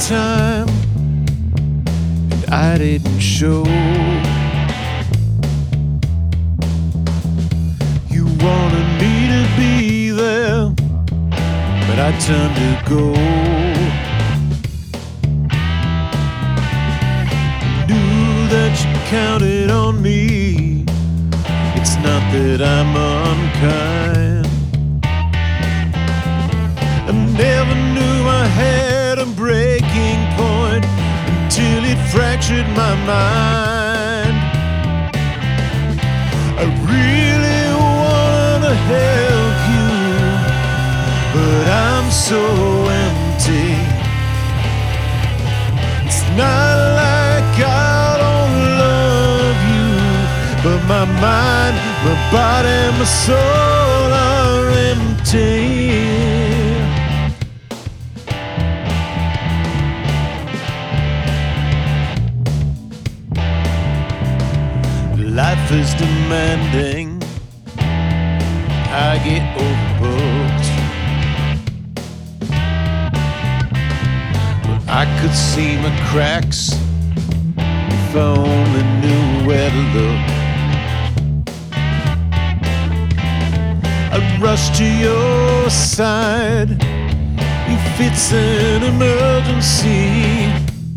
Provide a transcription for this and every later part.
time, and I didn't show. You wanted me to be there, but I turned to go. Knew that you counted on me. It's not that I'm unkind. I never knew I had a breaking point until it fractured my mind. I really wanted to help you, but I'm so empty. It's not like I don't love you, but my mind, my body, my soul are empty. Life is demanding, I get overbooked. But I could see my cracks if I only knew where to look. I'd rush to your side if it's an emergency.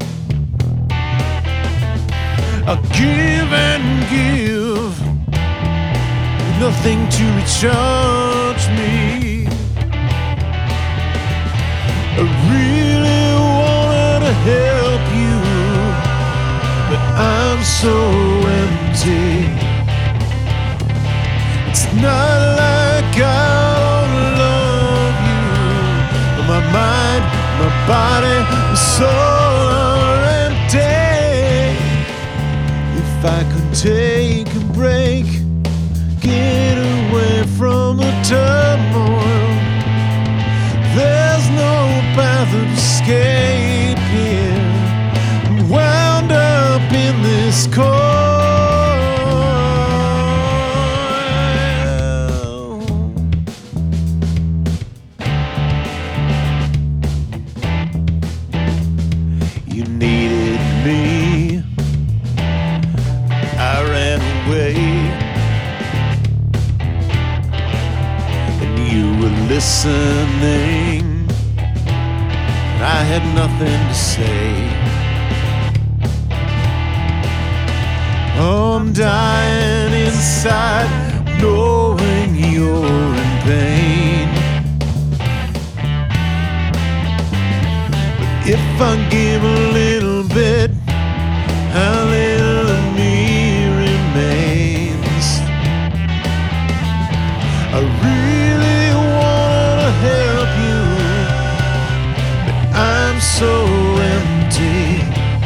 I'll give and give, nothing to recharge me. I really wanted to help you, but I'm so empty. It's not like I don't love you, but my mind, my body, my soul are empty. If I could take a break, get away from the turmoil, there's no path of escape here. I'm wound up in this coil. You needed me, I ran away, and you were listening, and I had nothing to say. Oh, I'm dying inside, knowing you're in pain. But if I give a little bit, how little of me remains. I really wanted to help you, but I'm so empty.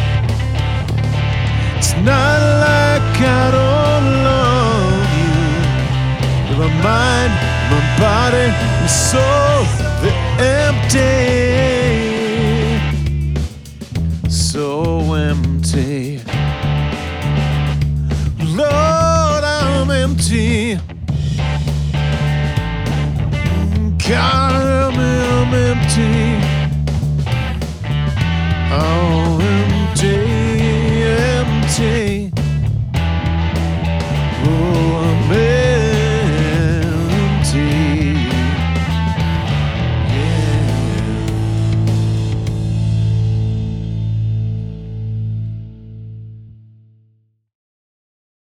It's not like I don't love you, but my mind, my body, my soul, they're empty. So empty. Lord, I'm empty. God, help me, I'm empty. Oh.